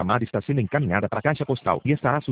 chamada está sendo encaminhada para a caixa postal e estará